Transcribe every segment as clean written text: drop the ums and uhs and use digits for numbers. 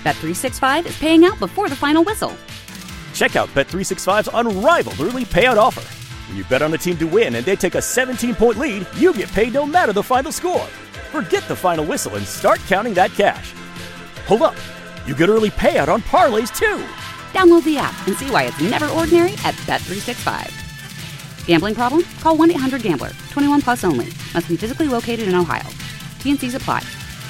Bet365 is paying out before the final whistle. Check out Bet365's unrivaled early payout offer. When you bet on a team to win and they take a 17-point lead, you get paid no matter the final score. Forget the final whistle and start counting that cash. Hold up. You get early payout on parlays, too. Download the app and see why it's never ordinary at Bet365. Gambling problem? Call 1-800-GAMBLER. 21 plus only. Must be physically located in Ohio. T&Cs apply.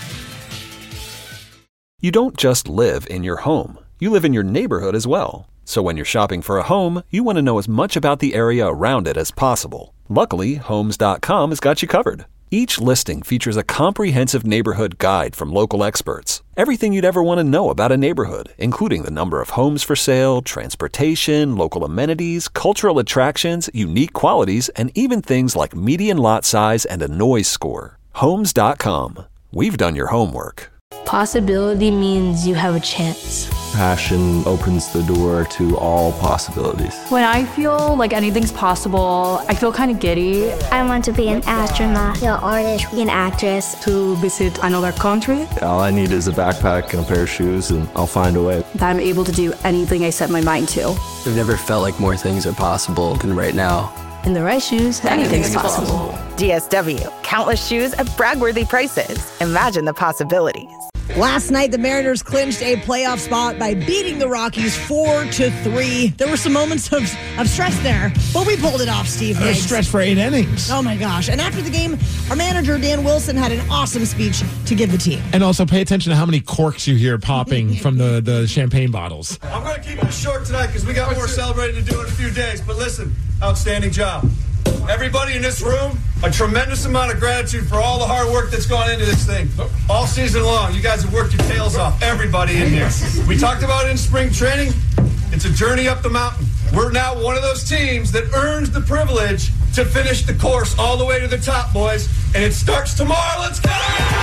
You don't just live in your home. You live in your neighborhood as well. So when you're shopping for a home, you want to know as much about the area around it as possible. Luckily, Homes.com has got you covered. Each listing features a comprehensive neighborhood guide from local experts. Everything you'd ever want to know about a neighborhood, including the number of homes for sale, transportation, local amenities, cultural attractions, unique qualities, and even things like median lot size and a noise score. Homes.com. We've done your homework. Possibility means you have a chance. Passion opens the door to all possibilities. When I feel like anything's possible, I feel kind of giddy. I want to be an astronaut, an artist, an actress. To visit another country. All I need is a backpack and a pair of shoes, and I'll find a way. That I'm able to do anything I set my mind to. I've never felt like more things are possible than right now. In the right shoes, anything's possible. DSW, countless shoes at brag-worthy prices. Imagine the possibilities. Last night, the Mariners clinched a playoff spot by beating the Rockies 4-3. There were some moments of stress there, but we pulled it off, Steve. Stress for 8 innings. Oh, my gosh. And after the game, our manager, Dan Wilson, had an awesome speech to give the team. And also pay attention to how many corks you hear popping from the champagne bottles. I'm going to keep it short tonight because we got more celebrating to do in a few days. But listen, outstanding job. Everybody in this room, a tremendous amount of gratitude for all the hard work that's gone into this thing. All season long, you guys have worked your tails off, everybody in here. We talked about it in spring training. It's a journey up the mountain. We're now one of those teams that earns the privilege to finish the course all the way to the top, boys. And it starts tomorrow. Let's go!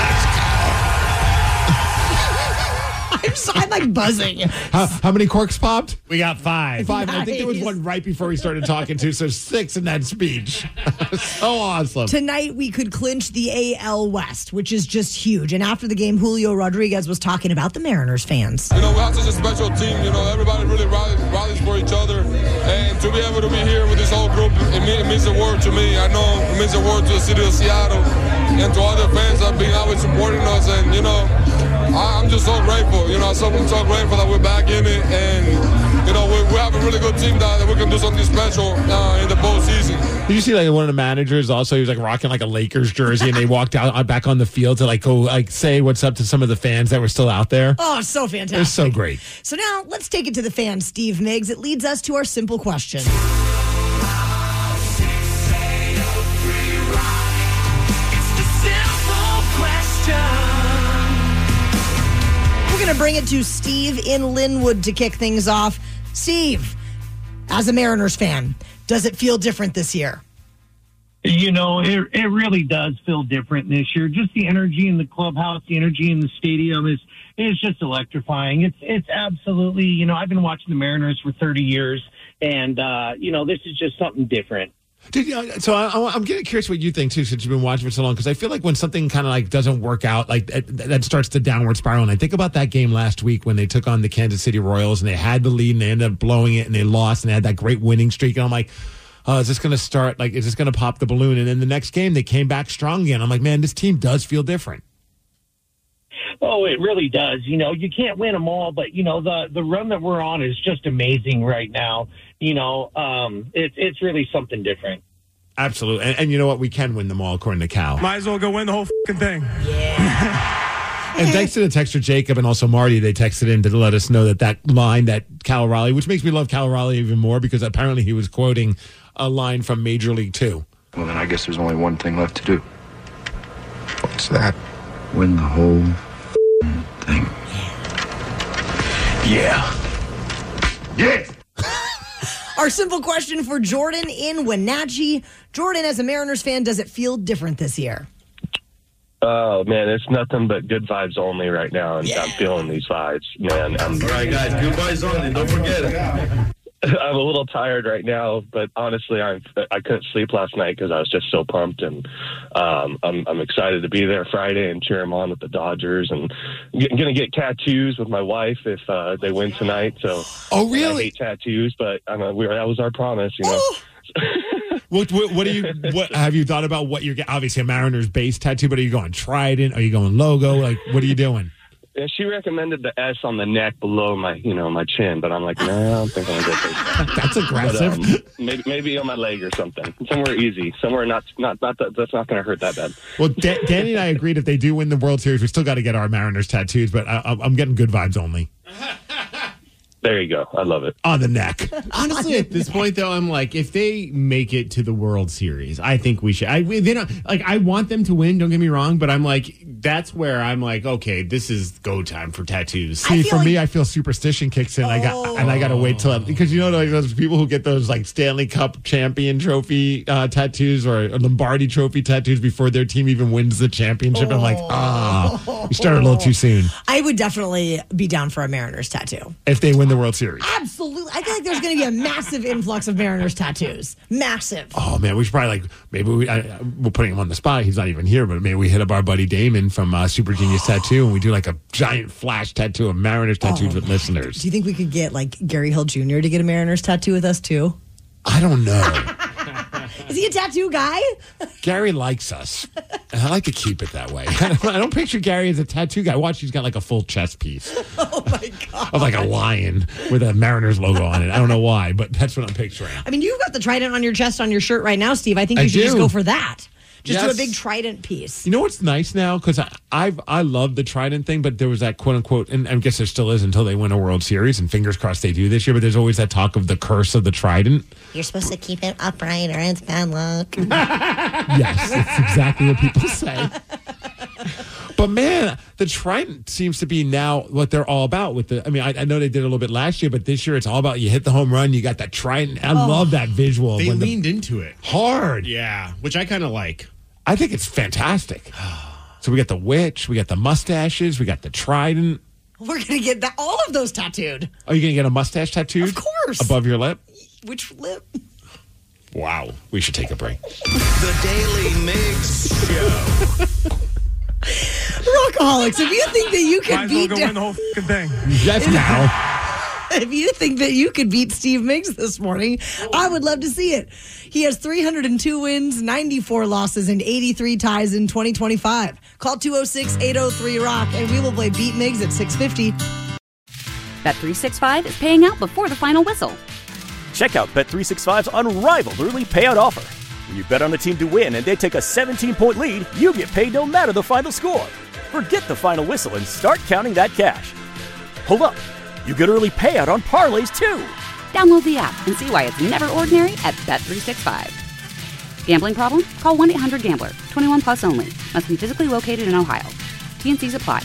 I'm like buzzing. How many corks popped? We got 5. 5. Nice. I think there was one right before we started talking to, so 6 in that speech. So awesome. Tonight, we could clinch the AL West, which is just huge. And after the game, Julio Rodriguez was talking about the Mariners fans. We have such a special team. Everybody really rallies for each other. And to be able to be here with this whole group, it means the world to me. I know it means the world to the city of Seattle and to other fans that have been always supporting us. And, I'm just so grateful. I'm so grateful that we're back in it, and we have a really good team that we can do something special in the postseason. Did you see one of the managers also? He was rocking a Lakers jersey, and they walked out back on the field to go say what's up to some of the fans that were still out there. Oh, so fantastic! It was so great. So now let's take it to the fans, Steve Miggs. It leads us to our simple question. Going to bring it to Steve in Linwood to kick things off. Steve, as a Mariners fan, does it feel different this year? It really does feel different this year. Just the energy in the clubhouse, the energy in the stadium is just electrifying. It's absolutely, I've been watching the Mariners for 30 years, and, this is just something different. Dude, so I'm getting curious what you think, too, since you've been watching for so long, because I feel like when something kind of doesn't work out, that starts the downward spiral. And I think about that game last week when they took on the Kansas City Royals, and they had the lead, and they ended up blowing it, and they lost, and they had that great winning streak. And I'm like, is this going to start, is this going to pop the balloon? And then the next game, they came back strong again. I'm like, man, this team does feel different. Oh, it really does. You can't win them all, but, the run that we're on is just amazing right now. It's really something different. Absolutely. And you know what? We can win them all, according to Cal. Might as well go win the whole fucking thing. Yeah. And thanks to the texter Jacob and also Marty, they texted in to let us know that line that Cal Raleigh, which makes me love Cal Raleigh even more because apparently he was quoting a line from Major League 2. Well, then I guess there's only one thing left to do. What's that? Win the whole thing. Yeah. Yeah. Our simple question for Jordan in Wenatchee. Jordan, as a Mariners fan, does it feel different this year? Oh, man, it's nothing but good vibes only right now, and I'm feeling these vibes, man. All right, guys, good vibes only. Don't forget it. I'm a little tired right now, but honestly, I couldn't sleep last night because I was just so pumped, and I'm excited to be there Friday and cheer them on with the Dodgers, and I'm going to get tattoos with my wife if they win tonight. So, oh really? I hate tattoos, but that was our promise, you know. What have you thought about what you're getting? Obviously, a Mariners base tattoo, but are you going Trident? Are you going logo? Like, what are you doing? Yeah, she recommended the S on the neck below my chin, but I'm like, no, I don't think I'm gonna get that. That's aggressive. But, maybe on my leg or something, somewhere easy, somewhere not that's not gonna hurt that bad. Well, Danny and I agreed if they do win the World Series, we still got to get our Mariners tattoos, but I'm getting good vibes only. There you go. I love it. On the neck. Honestly, at this point, though, I'm like, if they make it to the World Series, I think we should. I want them to win. Don't get me wrong, but I'm like, that's where I'm like, okay, this is go time for tattoos. See, for me, I feel superstition kicks in. I got to wait till because like those people who get those like Stanley Cup champion trophy tattoos or Lombardi trophy tattoos before their team even wins the championship. I'm like, you started a little too soon. I would definitely be down for a Mariners tattoo if they win the World Series. Absolutely. I feel like there's going to be a massive influx of Mariners tattoos. Massive. Oh, man. We should probably, we're putting him on the spot. He's not even here, but maybe we hit up our buddy Damon from Super Genius Tattoo and we do like a giant flash tattoo of Mariners tattoos with listeners. Do you think we could get like Gary Hill Jr. to get a Mariners tattoo with us too? I don't know. Is he a tattoo guy? Gary likes us. And I like to keep it that way. I don't picture Gary as a tattoo guy. Watch, he's got like a full chest piece. Oh, my God. Of like a lion with a Mariners logo on it. I don't know why, but that's what I'm picturing. I mean, you've got the trident on your chest on your shirt right now, Steve. I think you should just go for that. Just do a big trident piece. You know what's nice now? Because I love the trident thing, but there was that quote unquote, and I guess there still is until they win a World Series, and fingers crossed they do this year, but there's always that talk of the curse of the trident. You're supposed to keep it upright or it's bad luck. Yes, that's exactly what people say. But man, the trident seems to be now what they're all about. I know they did it a little bit last year, but this year it's all about you hit the home run, you got that trident. I love that visual. They leaned into it hard. Yeah, which I kind of like. I think it's fantastic. So we got the witch, we got the mustaches, we got the trident. We're going to get all of those tattooed. Are you going to get a mustache tattooed? Of course. Above your lip? Which lip? Wow. We should take a break. The Daily Migs Show. Rockaholics, if you think that you could beat... win the whole fucking thing. Yes, now. If you think that you could beat Steve Miggs this morning, I would love to see it. He has 302 wins, 94 losses, and 83 ties in 2025. Call 206-803-ROCK, and we will play Beat Miggs at 650. Bet365 is paying out before the final whistle. Check out Bet365's unrivaled early payout offer. When you bet on a team to win and they take a 17-point lead, you get paid no matter the final score. Forget the final whistle and start counting that cash. Hold up. You get early payout on parlays, too. Download the app and see why it's never ordinary at Bet365. Gambling problem? Call 1-800-GAMBLER. 21 plus only. Must be physically located in Ohio. T&Cs apply.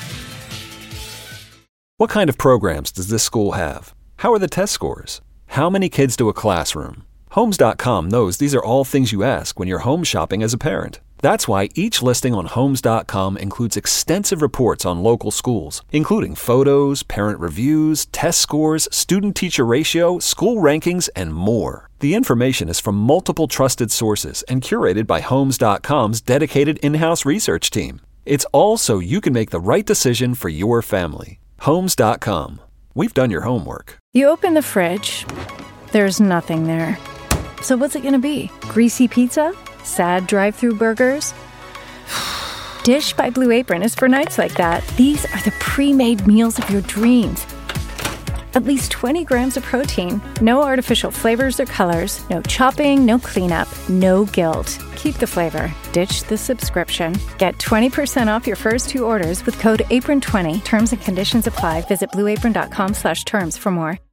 What kind of programs does this school have? How are the test scores? How many kids do a classroom? Homes.com knows these are all things you ask when you're home shopping as a parent. That's why each listing on Homes.com includes extensive reports on local schools, including photos, parent reviews, test scores, student-teacher ratio, school rankings, and more. The information is from multiple trusted sources and curated by Homes.com's dedicated in-house research team. It's all so you can make the right decision for your family. Homes.com. We've done your homework. You open the fridge. There's nothing there. So what's it going to be? Greasy pizza? Sad drive-thru burgers? Dish by Blue Apron is for nights like that. These are the pre-made meals of your dreams. At least 20 grams of protein, no artificial flavors or colors, no chopping, no cleanup, no guilt. Keep the flavor. Ditch the subscription. Get 20% off your first 2 orders with code APRON20. Terms and conditions apply. Visit blueapron.com/terms for more.